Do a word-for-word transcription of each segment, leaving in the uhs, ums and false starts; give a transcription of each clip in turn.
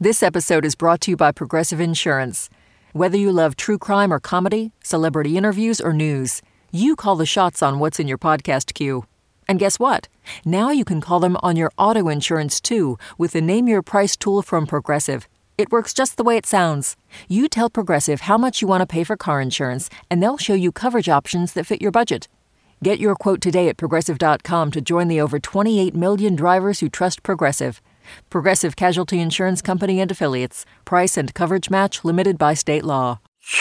This episode is brought to you by Progressive Insurance. Whether you love true crime or comedy, celebrity interviews or news, you call the shots on what's in your podcast queue. And guess what? Now you can call them on your auto insurance too with the Name Your Price tool from Progressive. It works just the way it sounds. You tell Progressive how much you want to pay for car insurance, and they'll show you coverage options that fit your budget. Get your quote today at Progressive dot com to join the over twenty-eight million drivers who trust Progressive. Progressive Casualty Insurance Company and Affiliates. Price and coverage match limited by state law.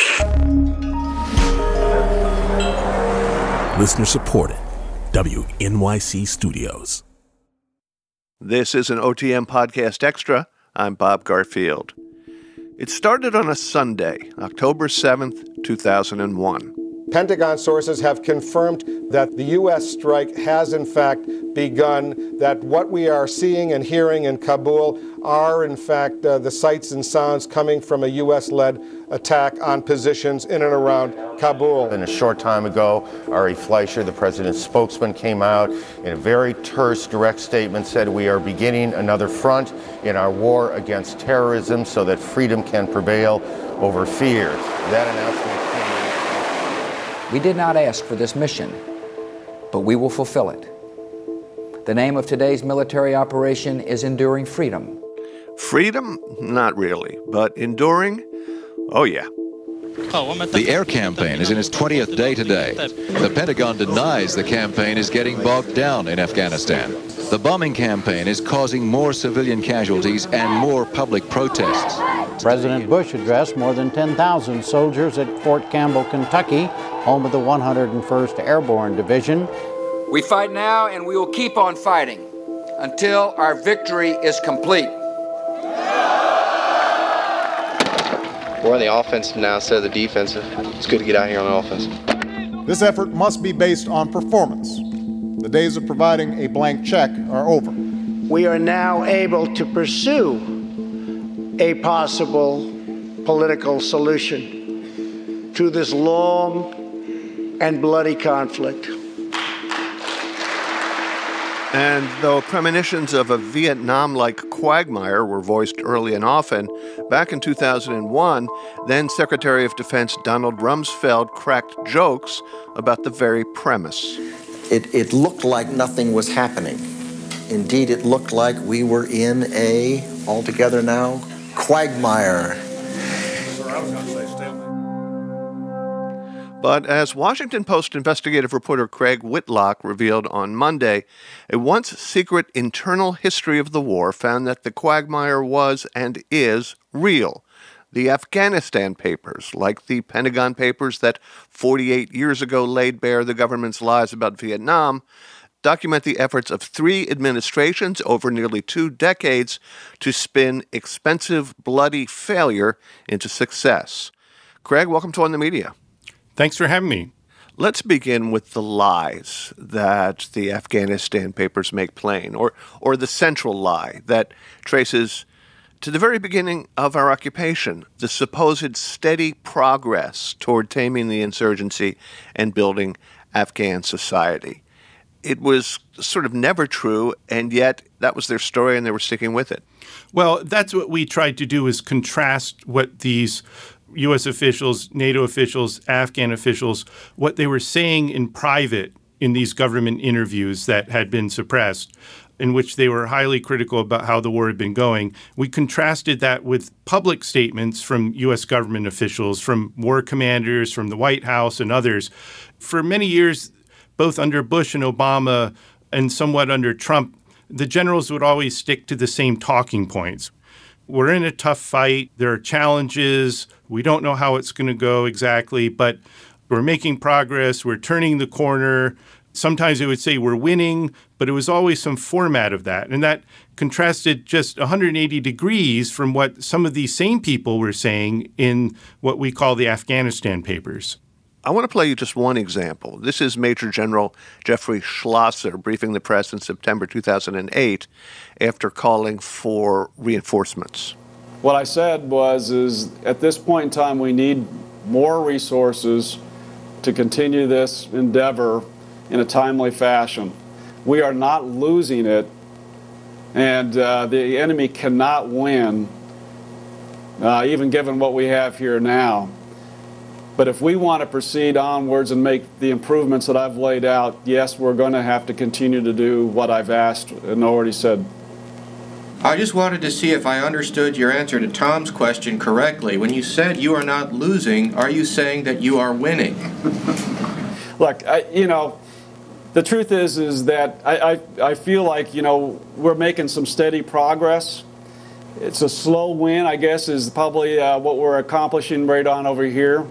Listener supported. W N Y C Studios. This is an O T M Podcast Extra. I'm Bob Garfield. It started on a Sunday, October seventh, two thousand one. Pentagon sources have confirmed that the U S strike has in fact begun, that what we are seeing and hearing in Kabul are in fact uh, the sights and sounds coming from a U S-led attack on positions in and around Kabul. And a short time ago, Ari Fleischer, the president's spokesman, came out in a very terse, direct statement, said we are beginning another front in our war against terrorism so that freedom can prevail over fear. That announcement came. We did not ask for this mission, but we will fulfill it. The name of today's military operation is Enduring Freedom. Freedom? Not really. But enduring? Oh, yeah. The air campaign is in its twentieth day today. The Pentagon denies the campaign is getting bogged down in Afghanistan. The bombing campaign is causing more civilian casualties and more public protests. President Bush addressed more than ten thousand soldiers at Fort Campbell, Kentucky, home of the one hundred first Airborne Division. We fight now, and we will keep on fighting until our victory is complete. We're on the offensive now instead of the defensive. It's good to get out here on the offense. This effort must be based on performance. The days of providing a blank check are over. We are now able to pursue a possible political solution to this long and bloody conflict. And though premonitions of a Vietnam-like quagmire were voiced early and often, back in two thousand one, then Secretary of Defense Donald Rumsfeld cracked jokes about the very premise. It, it looked like nothing was happening. Indeed, it looked like we were in a, altogether now, quagmire. But as Washington Post investigative reporter Craig Whitlock revealed on Monday, a once-secret internal history of the war found that the quagmire was and is real. The Afghanistan Papers, like the Pentagon Papers that forty-eight years ago laid bare the government's lies about Vietnam, document the efforts of three administrations over nearly two decades to spin expensive, bloody failure into success. Craig, welcome to On the Media. Thanks for having me. Let's begin with the lies that the Afghanistan Papers make plain, or or the central lie that traces to the very beginning of our occupation, the supposed steady progress toward taming the insurgency and building Afghan society. It was sort of never true, and yet that was their story, and they were sticking with it. Well, that's what we tried to do, is contrast what these U S officials, NATO officials, Afghan officials, what they were saying in private in these government interviews that had been suppressed, in which they were highly critical about how the war had been going. We contrasted that with public statements from U S government officials, from war commanders, from the White House and others. For many years, both under Bush and Obama and somewhat under Trump, the generals would always stick to the same talking points. We're in a tough fight. There are challenges. We don't know how it's going to go exactly, but we're making progress. We're turning the corner. Sometimes they would say we're winning, but it was always some format of that. And that contrasted just one hundred eighty degrees from what some of these same people were saying in what we call the Afghanistan Papers. I want to play you just one example. This is Major General Jeffrey Schlosser briefing the press in September two thousand eight after calling for reinforcements. What I said was, is at this point in time, we need more resources to continue this endeavor in a timely fashion. We are not losing it, and uh, the enemy cannot win uh, even given what we have here now. But if we want to proceed onwards and make the improvements that I've laid out, yes, we're going to have to continue to do what I've asked and already said. I just wanted to see if I understood your answer to Tom's question correctly. When you said you are not losing, are you saying that you are winning? Look, I, you know, the truth is is that I, I, I feel like, you know, we're making some steady progress. It's a slow win, I guess, is probably uh, what we're accomplishing right on over here.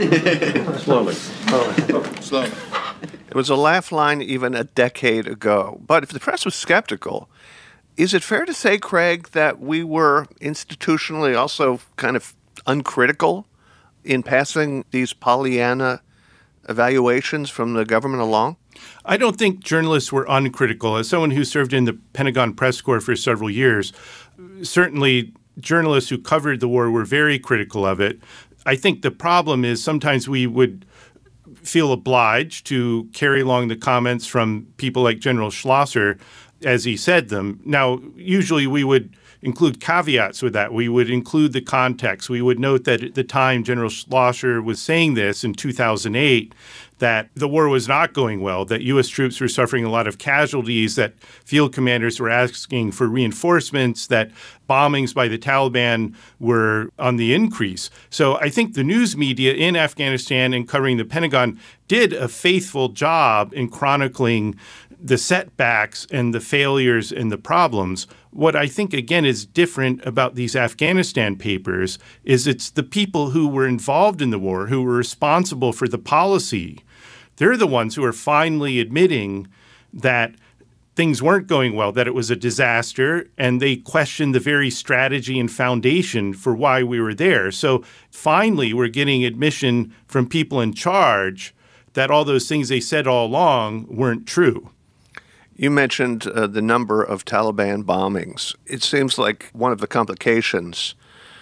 Slowly. Slowly. Slowly. It was a laugh line even a decade ago. But if the press was skeptical, is it fair to say, Craig, that we were institutionally also kind of uncritical in passing these Pollyanna evaluations from the government along? I don't think journalists were uncritical. As someone who served in the Pentagon press corps for several years, certainly journalists who covered the war were very critical of it. I think the problem is sometimes we would feel obliged to carry along the comments from people like General Schlosser as he said them. Now, usually we would include caveats with that. We would include the context. We would note that at the time General Schlosser was saying this in two thousand eight, that the war was not going well, that U S troops were suffering a lot of casualties, that field commanders were asking for reinforcements, that bombings by the Taliban were on the increase. So I think the news media in Afghanistan and covering the Pentagon did a faithful job in chronicling the setbacks and the failures and the problems. What I think, again, is different about these Afghanistan papers is it's the people who were involved in the war, who were responsible for the policy. They're the ones who are finally admitting that things weren't going well, that it was a disaster, and they questioned the very strategy and foundation for why we were there. So finally, we're getting admission from people in charge that all those things they said all along weren't true. You mentioned uh, the number of Taliban bombings. It seems like one of the complications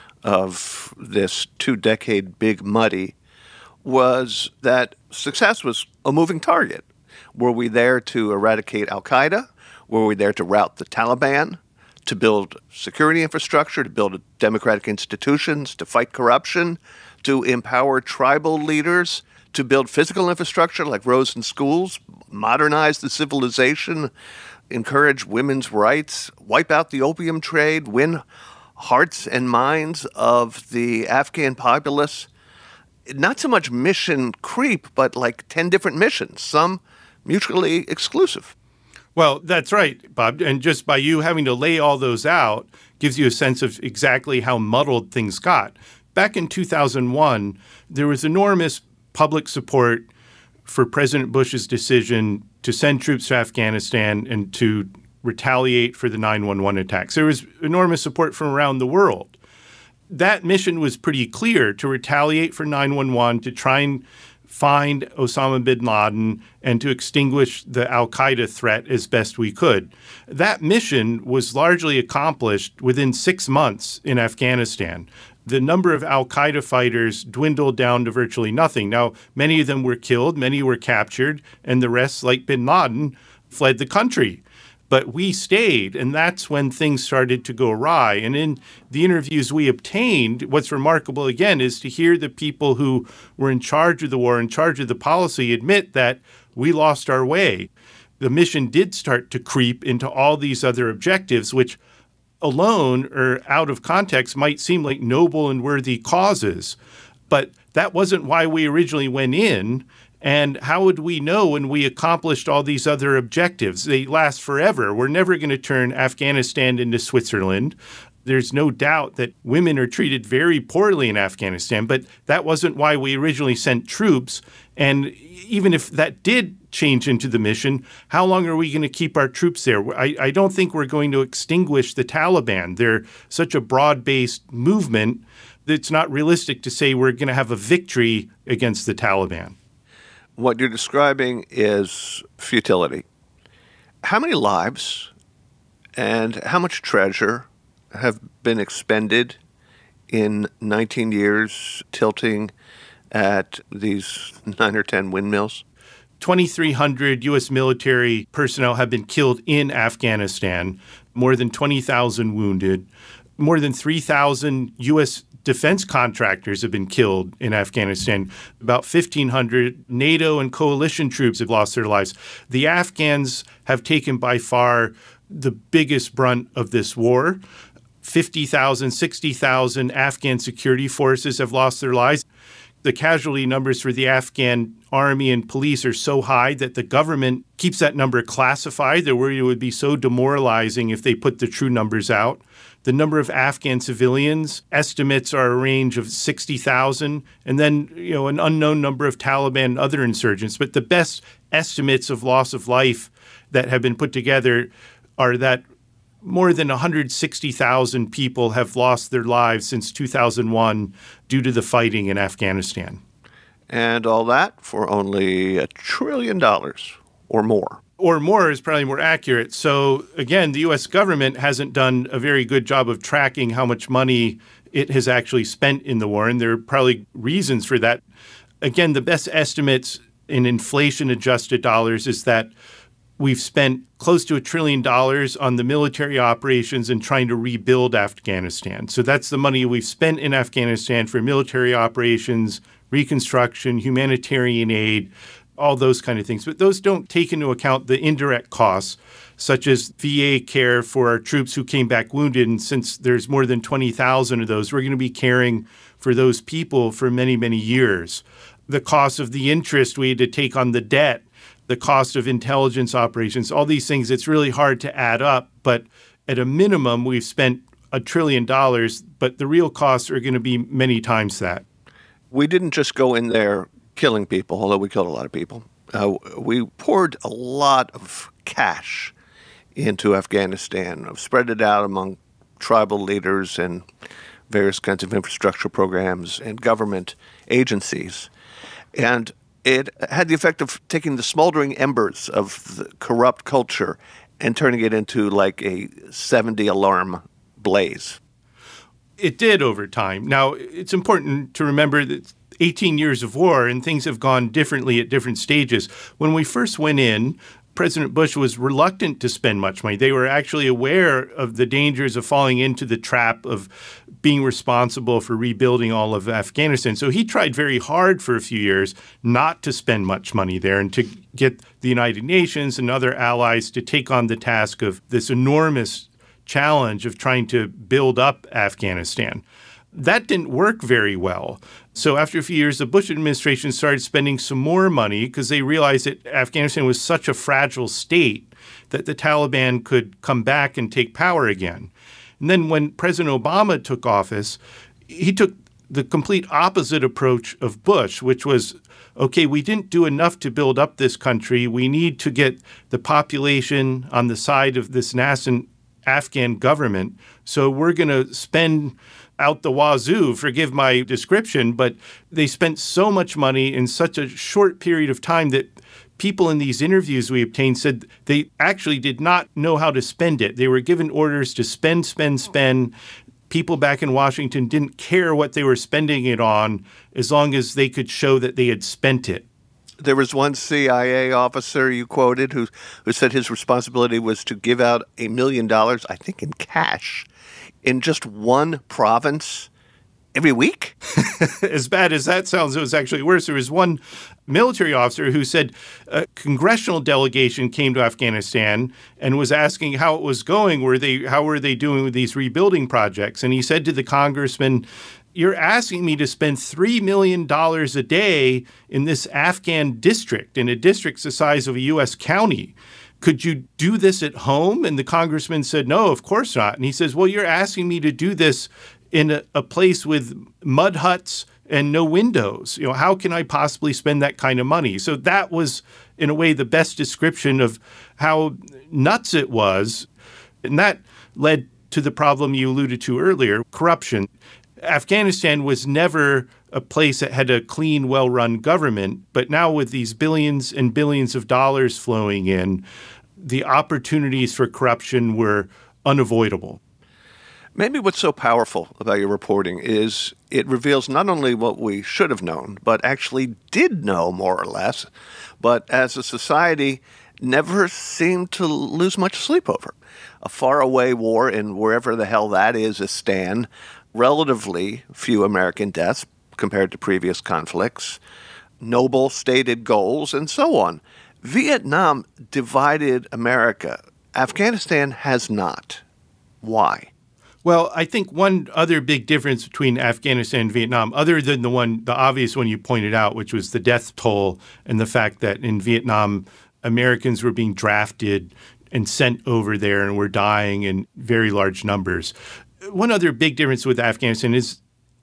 of this two-decade big muddy was that success was a moving target. Were we there to eradicate al-Qaeda? Were we there to rout the Taliban, to build security infrastructure, to build democratic institutions, to fight corruption, to empower tribal leaders, to build physical infrastructure like roads and schools, modernize the civilization, encourage women's rights, wipe out the opium trade, win hearts and minds of the Afghan populace? Not so much mission creep, but like ten different missions, some mutually exclusive. Well, that's right, Bob. And just by you having to lay all those out gives you a sense of exactly how muddled things got. Back in two thousand one, there was enormous public support for President Bush's decision to send troops to Afghanistan and to retaliate for the nine one one attacks. There was enormous support from around the world. That mission was pretty clear, to retaliate for nine one one, to try and find Osama bin Laden, and to extinguish the al-Qaeda threat as best we could. That mission was largely accomplished within six months in Afghanistan. The number of al-Qaeda fighters dwindled down to virtually nothing. Now, many of them were killed, many were captured, and the rest, like bin Laden, fled the country. But we stayed, and that's when things started to go awry. And in the interviews we obtained, what's remarkable, again, is to hear the people who were in charge of the war, in charge of the policy, admit that we lost our way. The mission did start to creep into all these other objectives, which alone or out of context might seem like noble and worthy causes. But that wasn't why we originally went in. And how would we know when we accomplished all these other objectives? They last forever. We're never going to turn Afghanistan into Switzerland. There's no doubt that women are treated very poorly in Afghanistan, but that wasn't why we originally sent troops. And even if that did change into the mission, how long are we going to keep our troops there? I, I don't think we're going to extinguish the Taliban. They're such a broad-based movement that it's not realistic to say we're going to have a victory against the Taliban. What you're describing is futility. How many lives and how much treasure have been expended in nineteen years tilting at these nine or ten windmills? twenty-three hundred U S military personnel have been killed in Afghanistan, more than twenty thousand wounded, more than three thousand U S defense contractors have been killed in Afghanistan. About fifteen hundred NATO and coalition troops have lost their lives. The Afghans have taken by far the biggest brunt of this war. fifty thousand, sixty thousand Afghan security forces have lost their lives. The casualty numbers for the Afghan army and police are so high that the government keeps that number classified. They're worried it would be so demoralizing if they put the true numbers out. The number of Afghan civilians estimates are a range of sixty thousand, and then, you know, an unknown number of Taliban and other insurgents. But the best estimates of loss of life that have been put together are that more than one hundred sixty thousand people have lost their lives since two thousand one due to the fighting in Afghanistan. And all that for only a trillion dollars or more. Or more is probably more accurate. So, again, the U S government hasn't done a very good job of tracking how much money it has actually spent in the war, and there are probably reasons for that. Again, the best estimates in inflation-adjusted dollars is that we've spent close to a trillion dollars on the military operations and trying to rebuild Afghanistan. So that's the money we've spent in Afghanistan for military operations, reconstruction, humanitarian aid, all those kind of things. But those don't take into account the indirect costs, such as V A care for our troops who came back wounded. And since there's more than twenty thousand of those, we're going to be caring for those people for many, many years. The cost of the interest we had to take on the debt, the cost of intelligence operations, all these things, it's really hard to add up. But at a minimum, we've spent a trillion dollars, but the real costs are going to be many times that. We didn't just go in there killing people, although we killed a lot of people. Uh, we poured a lot of cash into Afghanistan, spread it out among tribal leaders and various kinds of infrastructure programs and government agencies. And it had the effect of taking the smoldering embers of the corrupt culture and turning it into like a seventy alarm blaze. It did over time. Now, it's important to remember that eighteen years of war and things have gone differently at different stages. When we first went in, President Bush was reluctant to spend much money. They were actually aware of the dangers of falling into the trap of being responsible for rebuilding all of Afghanistan. So he tried very hard for a few years not to spend much money there and to get the United Nations and other allies to take on the task of this enormous challenge of trying to build up Afghanistan. That didn't work very well. So after a few years, the Bush administration started spending some more money because they realized that Afghanistan was such a fragile state that the Taliban could come back and take power again. And then when President Obama took office, he took the complete opposite approach of Bush, which was, okay, we didn't do enough to build up this country. We need to get the population on the side of this nascent Afghan government. So we're going to spend out the wazoo, forgive my description, but they spent so much money in such a short period of time that people in these interviews we obtained said they actually did not know how to spend it. They were given orders to spend, spend, spend. People back in Washington didn't care what they were spending it on as long as they could show that they had spent it. There was one C I A officer you quoted who, who said his responsibility was to give out a million dollars, I think in cash, in just one province every week? As bad as that sounds, it was actually worse. There was one military officer who said a congressional delegation came to Afghanistan and was asking how it was going. Were they, how were they doing with these rebuilding projects? And he said to the congressman, "You're asking me to spend three million dollars a day in this Afghan district, in a district the size of a U S county. Could you do this at home?" And the congressman said, "No, of course not." And he says, "Well, you're asking me to do this in a, a place with mud huts and no windows. You know, how can I possibly spend that kind of money?" So that was, in a way, the best description of how nuts it was. And that led to the problem you alluded to earlier, corruption. Afghanistan was never a place that had a clean, well-run government, but now with these billions and billions of dollars flowing in, the opportunities for corruption were unavoidable. Maybe what's so powerful about your reporting is it reveals not only what we should have known, but actually did know more or less, but as a society never seemed to lose much sleep over. A faraway war in wherever the hell that is, Istan, relatively few American deaths compared to previous conflicts, noble stated goals, and so on. Vietnam divided America. Afghanistan has not. Why? Well, I think one other big difference between Afghanistan and Vietnam, other than the one, the obvious one you pointed out, which was the death toll and the fact that in Vietnam, Americans were being drafted and sent over there and were dying in very large numbers. One other big difference with Afghanistan is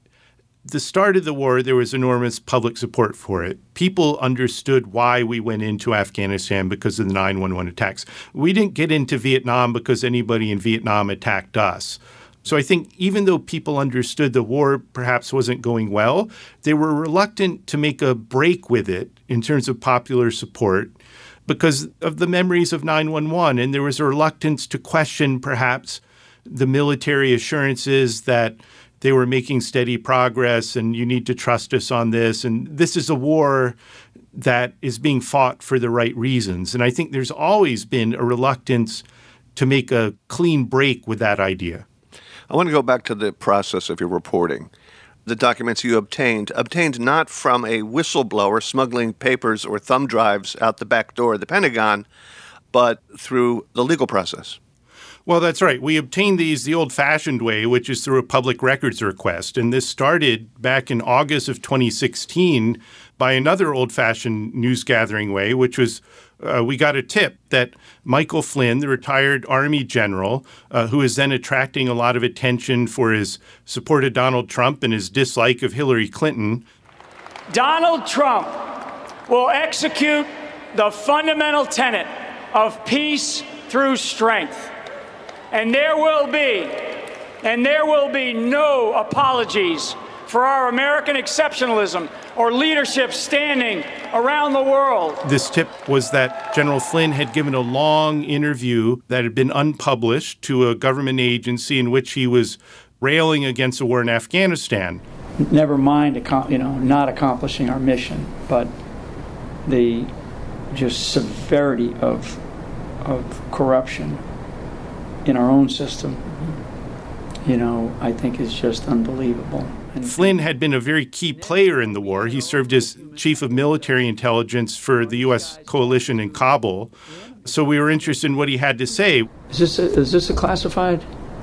the start of the war, there was enormous public support for it. People understood why we went into Afghanistan because of the nine one one attacks. We didn't get into Vietnam because anybody in Vietnam attacked us. So I think even though people understood the war perhaps wasn't going well, they were reluctant to make a break with it in terms of popular support because of the memories of nine one one. And there was a reluctance to question perhaps the military assurances that they were making steady progress and you need to trust us on this. And this is a war that is being fought for the right reasons. And I think there's always been a reluctance to make a clean break with that idea. I want to go back to the process of your reporting. The documents you obtained, obtained not from a whistleblower smuggling papers or thumb drives out the back door of the Pentagon, but through the legal process. Well, that's right. We obtained these the old-fashioned way, which is through a public records request. And this started back in August of twenty sixteen by another old-fashioned news-gathering way, which was uh, we got a tip that Michael Flynn, the retired Army general, uh, who is then attracting a lot of attention for his support of Donald Trump and his dislike of Hillary Clinton. Donald Trump will execute the fundamental tenet of peace through strength. And there will be, and there will be no apologies for our American exceptionalism or leadership standing around the world. This tip was that General Flynn had given a long interview that had been unpublished to a government agency in which he was railing against the war in Afghanistan. Never mind, you know, not accomplishing our mission, but the just severity of of corruption in our own system, you know, I think is just unbelievable. And Flynn had been a very key player in the war. He served as chief of military intelligence for the U S coalition in Kabul. So we were interested in what he had to say. Is this a, is this a classified?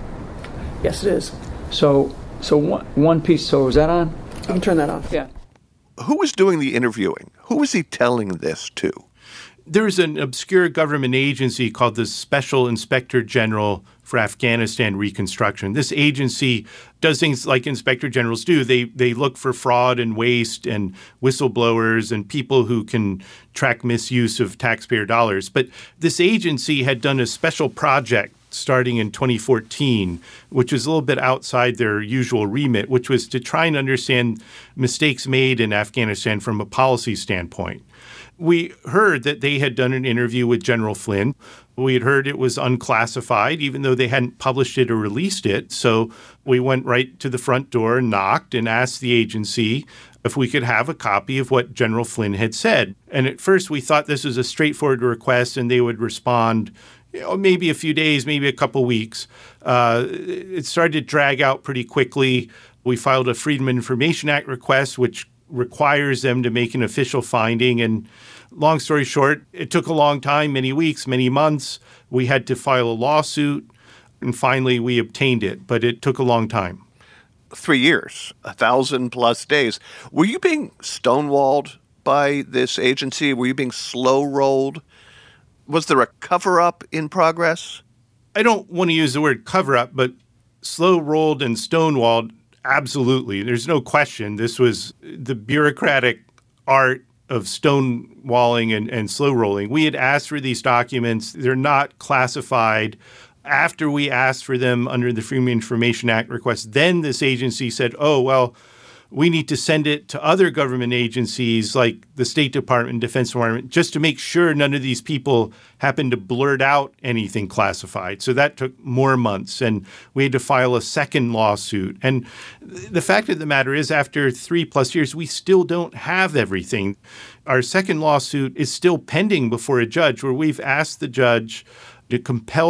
Yes, it is. So, so one, one piece. So is that on? You can turn that off. Yeah. Who was doing the interviewing? Who was he telling this to? There's an obscure government agency called the Special Inspector General for Afghanistan Reconstruction. This agency does things like inspector generals do. They they look for fraud and waste and whistleblowers and people who can track misuse of taxpayer dollars. But this agency had done a special project starting in twenty fourteen, which was a little bit outside their usual remit, which was to try and understand mistakes made in Afghanistan from a policy standpoint. We heard that they had done an interview with General Flynn. We had heard it was unclassified, even though they hadn't published it or released it. So we went right to the front door and knocked and asked the agency if we could have a copy of what General Flynn had said. And at first we thought this was a straightforward request and they would respond, you know, maybe a few days, maybe a couple weeks. Uh, it started to drag out pretty quickly. We filed a Freedom of Information Act request, which requires them to make an official finding. And long story short, it took a long time, many weeks, many months. We had to file a lawsuit, and finally we obtained it, but it took a long time. Three years, a thousand plus days. Were you being stonewalled by this agency? Were you being slow-rolled? Was there a cover-up in progress? I don't want to use the word cover-up, but slow-rolled and stonewalled, absolutely. There's no question. This was the bureaucratic art of stonewalling and, and slow rolling. We had asked for these documents. They're not classified. After we asked for them under the Freedom of Information Act request, then this agency said, oh, well, we need to send it to other government agencies like the State Department, Defense Department, just to make sure none of these people happened to blurt out anything classified. So that took more months, and we had to file a second lawsuit. And the fact of the matter is, after three plus years, we still don't have everything. Our second lawsuit is still pending before a judge, where we've asked the judge to compel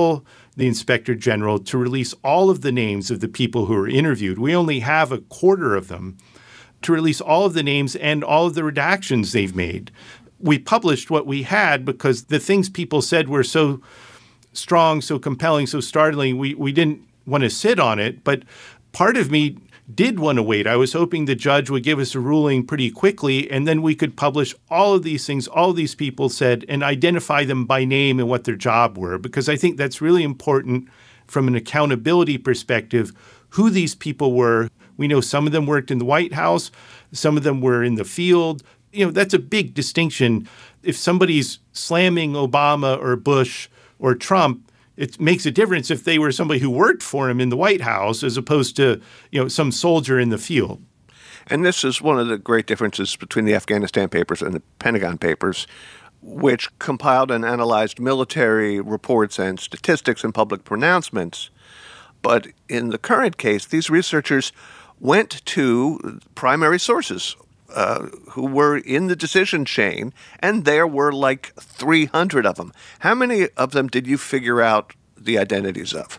the Inspector General to release all of the names of the people who were interviewed. We only have a quarter of them. To release all of the names and all of the redactions they've made. We published what we had because the things people said were so strong, so compelling, so startling, we, we didn't want to sit on it. But part of me did want to wait. I was hoping the judge would give us a ruling pretty quickly, and then we could publish all of these things, all of these people said, and identify them by name and what their job were, because I think that's really important from an accountability perspective, who these people were. We know some of them worked in the White House, some of them were in the field. You know, that's a big distinction. If somebody's slamming Obama or Bush or Trump, it makes a difference if they were somebody who worked for him in the White House as opposed to, you know, some soldier in the field. And this is one of the great differences between the Afghanistan papers and the Pentagon papers, which compiled and analyzed military reports and statistics and public pronouncements. But in the current case, these researchers went to primary sources uh, who were in the decision chain, and there were like three hundred of them. How many of them did you figure out the identities of?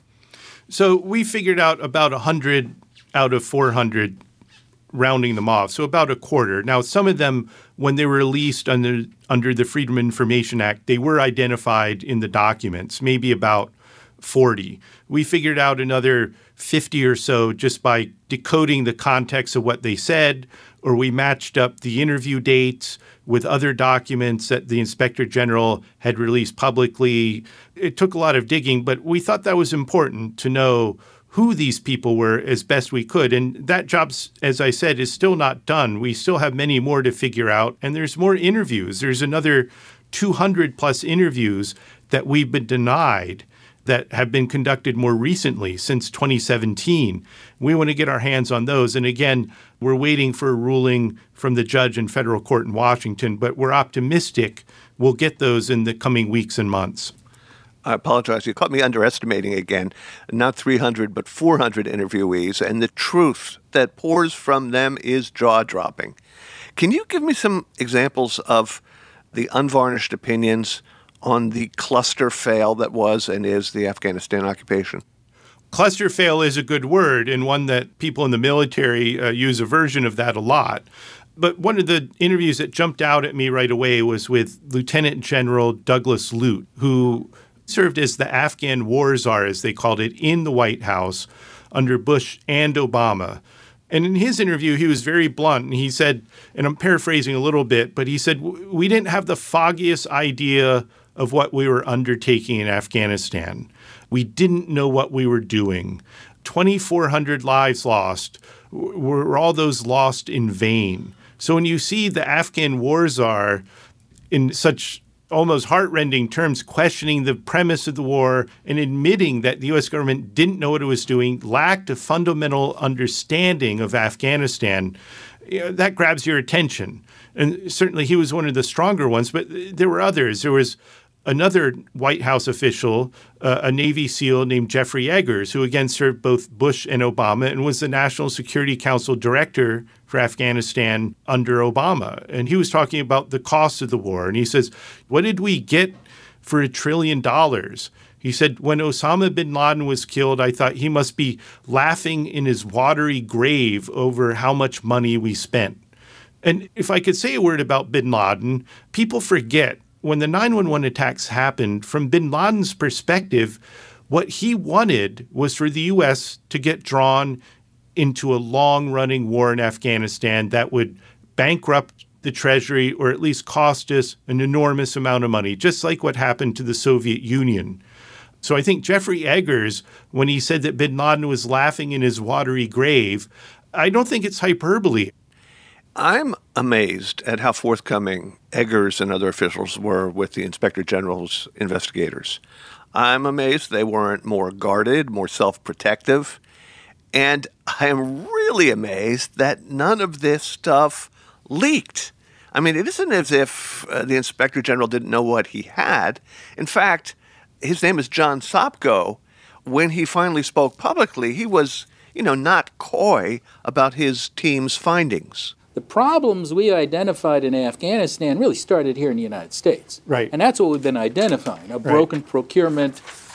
So we figured out about one hundred out of four hundred, rounding them off, so about a quarter. Now, some of them, when they were released under under the Freedom of Information Act, they were identified in the documents, maybe about forty. We figured out another fifty or so just by decoding the context of what they said, or we matched up the interview dates with other documents that the Inspector General had released publicly. It took a lot of digging, but we thought that was important to know who these people were as best we could. And that job, as I said, is still not done. We still have many more to figure out, and there's more interviews. There's another two hundred plus interviews that we've been denied that have been conducted more recently since twenty seventeen. We want to get our hands on those. And again, we're waiting for a ruling from the judge in federal court in Washington, but we're optimistic we'll get those in the coming weeks and months. I apologize. You caught me underestimating again. Not three hundred, but four hundred interviewees, and the truth that pours from them is jaw-dropping. Can you give me some examples of the unvarnished opinions on the cluster fail that was and is the Afghanistan occupation? Cluster fail is a good word, and one that people in the military uh, use a version of that a lot. But one of the interviews that jumped out at me right away was with Lieutenant General Douglas Lute, who served as the Afghan war czar, as they called it, in the White House under Bush and Obama. And in his interview, he was very blunt. And he said, and I'm paraphrasing a little bit, but he said, we didn't have the foggiest idea of what we were undertaking in Afghanistan. We didn't know what we were doing. twenty-four hundred lives lost. Were all those lost in vain? So when you see the Afghan war czar in such almost heartrending terms questioning the premise of the war and admitting that the U S government didn't know what it was doing, lacked a fundamental understanding of Afghanistan, you know, that grabs your attention. And certainly he was one of the stronger ones, but there were others. There was another White House official, uh, a Navy SEAL named Jeffrey Eggers, who again served both Bush and Obama and was the National Security Council director for Afghanistan under Obama. And he was talking about the cost of the war. And he says, what did we get for a trillion dollars? He said, when Osama bin Laden was killed, I thought he must be laughing in his watery grave over how much money we spent. And if I could say a word about bin Laden, people forget when the nine one one attacks happened, from bin Laden's perspective, what he wanted was for the U S to get drawn into a long-running war in Afghanistan that would bankrupt the Treasury or at least cost us an enormous amount of money, just like what happened to the Soviet Union. So I think Jeffrey Eggers, when he said that bin Laden was laughing in his watery grave, I don't think it's hyperbole. I'm amazed at how forthcoming Eggers and other officials were with the Inspector General's investigators. I'm amazed they weren't more guarded, more self-protective. And I'm really amazed that none of this stuff leaked. I mean, it isn't as if uh, the Inspector General didn't know what he had. In fact, his name is John Sopko. When he finally spoke publicly, he was, you know, not coy about his team's findings. The problems we identified in Afghanistan really started here in the United States. Right. And that's what we've been identifying, a broken right. procurement,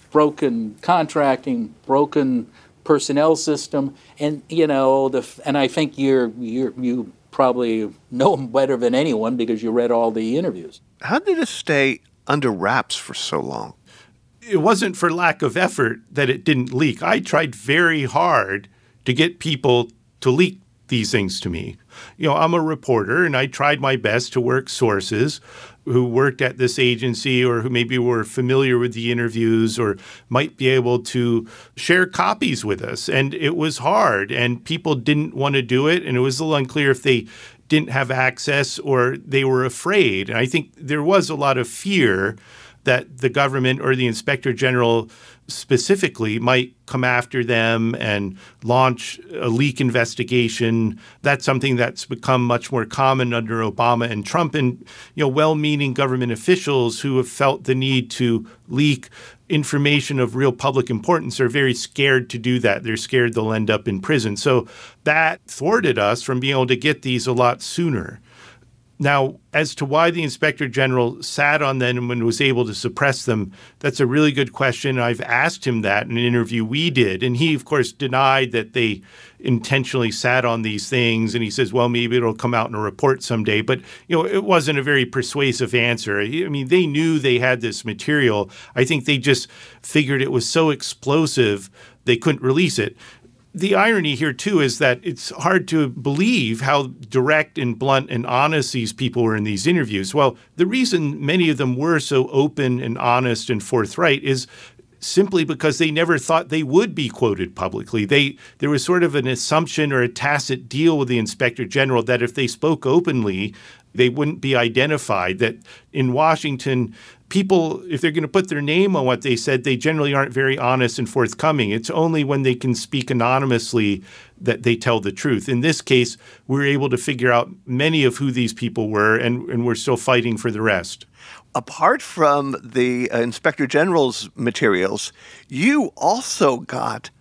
broken contracting, broken personnel system, and you know the and I think you're you you probably know him better than anyone because you read all the interviews. How did it stay under wraps for so long? It wasn't for lack of effort that it didn't leak. I tried very hard to get people to leak these things to me. You know, I'm a reporter, and I tried my best to work sources who worked at this agency or who maybe were familiar with the interviews or might be able to share copies with us. And it was hard, and people didn't want to do it, and it was a little unclear if they didn't have access or they were afraid. And I think there was a lot of fear that the government or the Inspector General specifically might come after them and launch a leak investigation. That's something that's become much more common under Obama and Trump, and you know, well-meaning government officials who have felt the need to leak information of real public importance are very scared to do that. They're scared they'll end up in prison. So that thwarted us from being able to get these a lot sooner. Now, as to why the Inspector General sat on them and was able to suppress them, that's a really good question. I've asked him that in an interview we did, and he, of course, denied that they intentionally sat on these things. And he says, well, maybe it'll come out in a report someday. But, you know, it wasn't a very persuasive answer. I mean, they knew they had this material. I think they just figured it was so explosive they couldn't release it. The irony here, too, is that it's hard to believe how direct and blunt and honest these people were in these interviews. Well, the reason many of them were so open and honest and forthright is simply because they never thought they would be quoted publicly. They there was sort of an assumption or a tacit deal with the Inspector General that if they spoke openly, they wouldn't be identified, that in Washington, people, if they're going to put their name on what they said, they generally aren't very honest and forthcoming. It's only when they can speak anonymously that they tell the truth. In this case, we were able to figure out many of who these people were, and, and we're still fighting for the rest. Apart from the uh, Inspector General's materials, you also got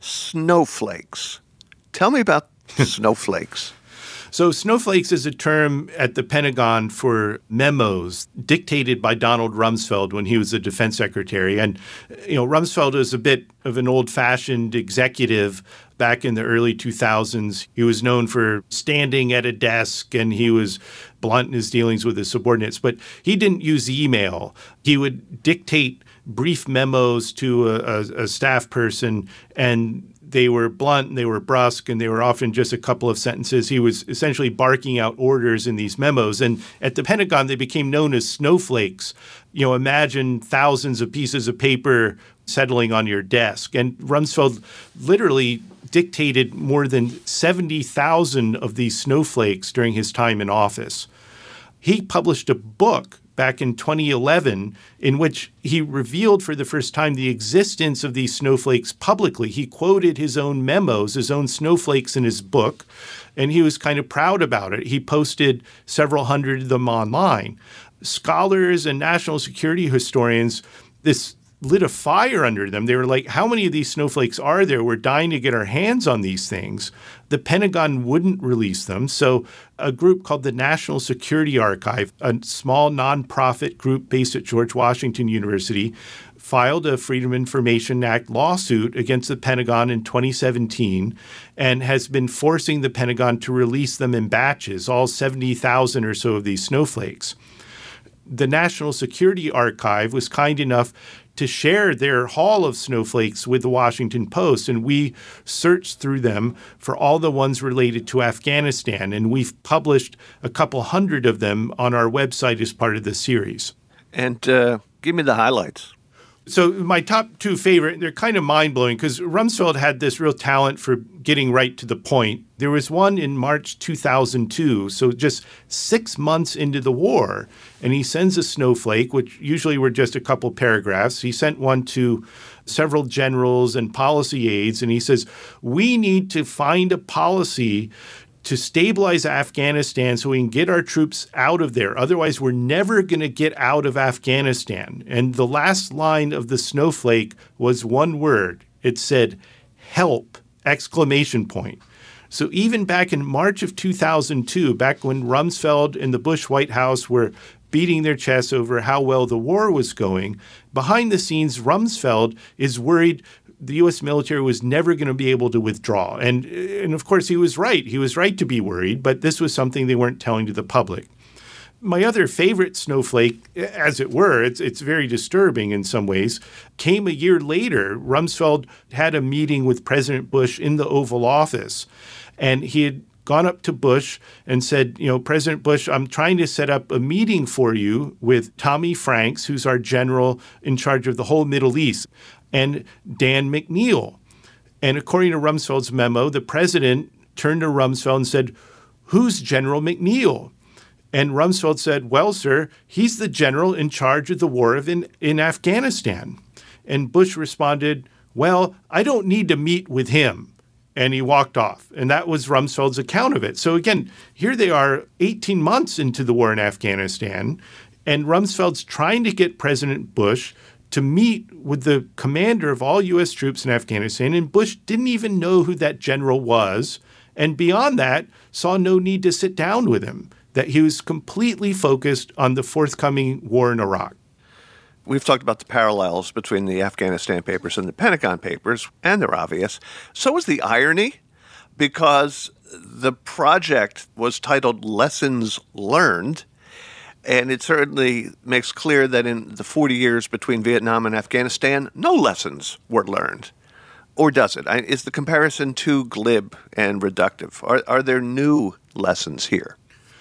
snowflakes. Tell me about snowflakes. So snowflakes is a term at the Pentagon for memos dictated by Donald Rumsfeld when he was the defense secretary. And, you know, Rumsfeld was a bit of an old-fashioned executive back in the early two thousands. He was known for standing at a desk, and he was blunt in his dealings with his subordinates. But he didn't use email. He would dictate brief memos to a, a, a staff person, and they were blunt and they were brusque, and they were often just a couple of sentences. He was essentially barking out orders in these memos. And at the Pentagon, they became known as snowflakes. You know, imagine thousands of pieces of paper settling on your desk. And Rumsfeld literally dictated more than seventy thousand of these snowflakes during his time in office. He published a book back in twenty eleven, in which he revealed for the first time the existence of these snowflakes publicly. He quoted his own memos, his own snowflakes in his book, and he was kind of proud about it. He posted several hundred of them online. Scholars and national security historians, this lit a fire under them. They were like, how many of these snowflakes are there? We're dying to get our hands on these things. The Pentagon wouldn't release them. So a group called the National Security Archive, a small nonprofit group based at George Washington University, filed a Freedom of Information Act lawsuit against the Pentagon in twenty seventeen and has been forcing the Pentagon to release them in batches, all seventy thousand or so of these snowflakes. The National Security Archive was kind enough to share their haul of snowflakes with the Washington Post, and we searched through them for all the ones related to Afghanistan, and we've published a couple hundred of them on our website as part of the series. And uh, give me the highlights. So my top two favorite, they're kind of mind-blowing because Rumsfeld had this real talent for getting right to the point. There was one in March two thousand two, so just six months into the war, and he sends a snowflake, which usually were just a couple paragraphs. He sent one to several generals and policy aides, and he says, we need to find a policy to stabilize Afghanistan so we can get our troops out of there. Otherwise, we're never going to get out of Afghanistan. And the last line of the snowflake was one word. It said, help, exclamation point. So even back in March of two thousand two, back when Rumsfeld and the Bush White House were beating their chests over how well the war was going. Behind the scenes, Rumsfeld is worried the U S military was never going to be able to withdraw. And, and of course, he was right. He was right to be worried, but this was something they weren't telling to the public. My other favorite snowflake, as it were, it's it's very disturbing in some ways, came a year later. Rumsfeld had a meeting with President Bush in the Oval Office, and he had gone up to Bush and said, you know, President Bush, I'm trying to set up a meeting for you with Tommy Franks, who's our general in charge of the whole Middle East, and Dan McNeil. And according to Rumsfeld's memo, the president turned to Rumsfeld and said, who's General McNeil? And Rumsfeld said, well, sir, he's the general in charge of the war of in, in Afghanistan. And Bush responded, well, I don't need to meet with him. And he walked off. And that was Rumsfeld's account of it. So again, here they are eighteen months into the war in Afghanistan, and Rumsfeld's trying to get President Bush to meet with the commander of all U S troops in Afghanistan. And Bush didn't even know who that general was. And beyond that, saw no need to sit down with him, that he was completely focused on the forthcoming war in Iraq. We've talked about the parallels between the Afghanistan papers and the Pentagon papers, and they're obvious. So is the irony, because the project was titled Lessons Learned, and it certainly makes clear that in the forty years between Vietnam and Afghanistan, no lessons were learned. Or does it? Is the comparison too glib and reductive? Are, are there new lessons here?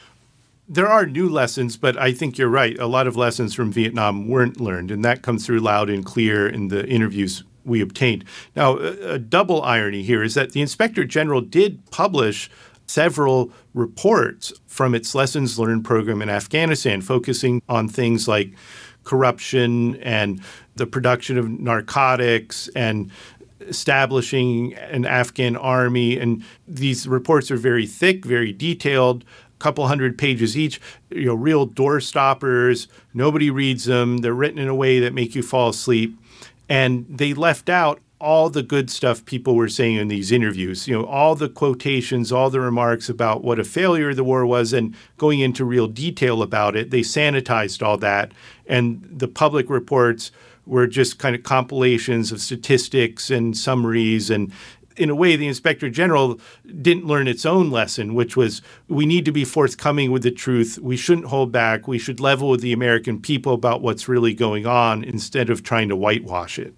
There are new lessons, but I think you're right. A lot of lessons from Vietnam weren't learned, and that comes through loud and clear in the interviews we obtained. Now, a, a double irony here is that the Inspector General did publish several reports from its lessons learned program in Afghanistan, focusing on things like corruption and the production of narcotics and establishing an Afghan army. And these reports are very thick, very detailed, couple hundred pages each, you know, real door stoppers. Nobody reads them. They're written in a way that make you fall asleep. And they left out all the good stuff people were saying in these interviews, you know, all the quotations, all the remarks about what a failure the war was and going into real detail about it. They sanitized all that. And the public reports were just kind of compilations of statistics and summaries. And in a way, the Inspector General didn't learn its own lesson, which was we need to be forthcoming with the truth. We shouldn't hold back. We should level with the American people about what's really going on instead of trying to whitewash it.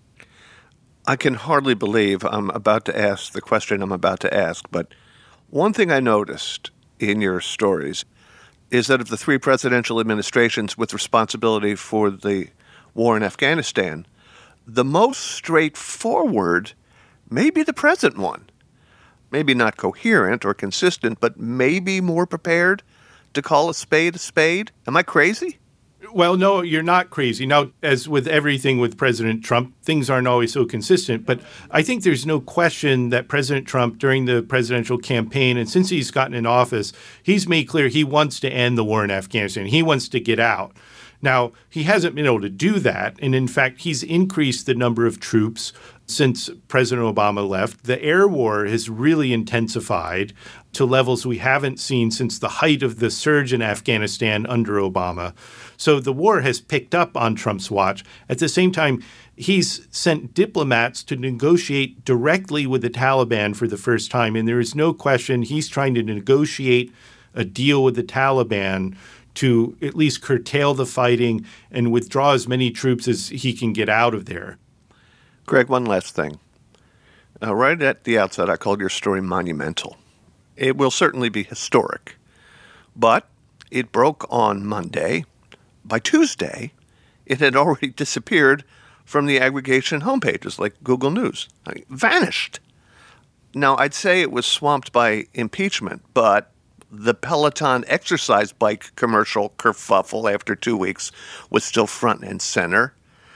I can hardly believe I'm about to ask the question I'm about to ask, but one thing I noticed in your stories is that of the three presidential administrations with responsibility for the war in Afghanistan, the most straightforward maybe the present one. Maybe not coherent or consistent, but maybe more prepared to call a spade a spade. Am I crazy? Well, no, you're not crazy. Now, as with everything with President Trump, things aren't always so consistent. But I think there's no question that President Trump, during the presidential campaign, and since he's gotten in office, he's made clear he wants to end the war in Afghanistan. He wants to get out. Now, he hasn't been able to do that. And in fact, he's increased the number of troops since President Obama left. The air war has really intensified to levels we haven't seen since the height of the surge in Afghanistan under Obama. So the war has picked up on Trump's watch. At the same time, he's sent diplomats to negotiate directly with the Taliban for the first time. And there is no question he's trying to negotiate a deal with the Taliban to at least curtail the fighting and withdraw as many troops as he can get out of there. Greg, one last thing. Uh, right at the outset, I called your story monumental. It will certainly be historic, but it broke on Monday. By Tuesday, it had already disappeared from the aggregation homepages like Google News. I mean, vanished. Now, I'd say it was swamped by impeachment, but the Peloton exercise bike commercial kerfuffle after two weeks was still front and center.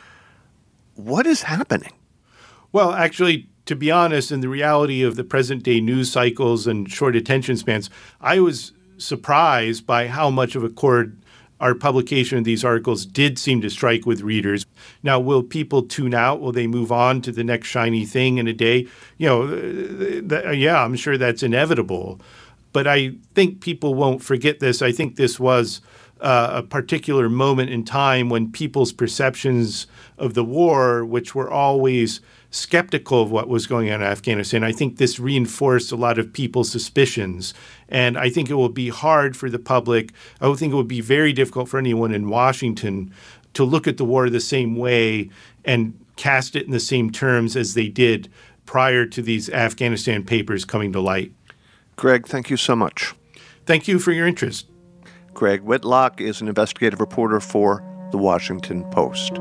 What is happening? Well, actually, to be honest, in the reality of the present-day news cycles and short attention spans, I was surprised by how much of a chord our publication of these articles did seem to strike with readers. Now, will people tune out? Will they move on to the next shiny thing in a day? You know, th- th- yeah, I'm sure that's inevitable. But I think people won't forget this. I think this was uh, a particular moment in time when people's perceptions of the war, which were always skeptical of what was going on in Afghanistan, I think this reinforced a lot of people's suspicions. And I think it will be hard for the public. I would think it would be very difficult for anyone in Washington to look at the war the same way and cast it in the same terms as they did prior to these Afghanistan papers coming to light. Greg, thank you so much. Thank you for your interest. Craig Whitlock is an investigative reporter for The Washington Post.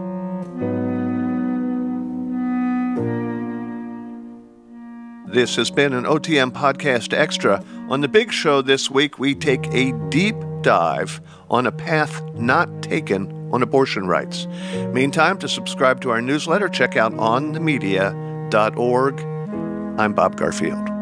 This has been an O T M Podcast Extra. On The Big Show this week, we take a deep dive on a path not taken on abortion rights. Meantime, to subscribe to our newsletter, check out on the media dot org. I'm Bob Garfield.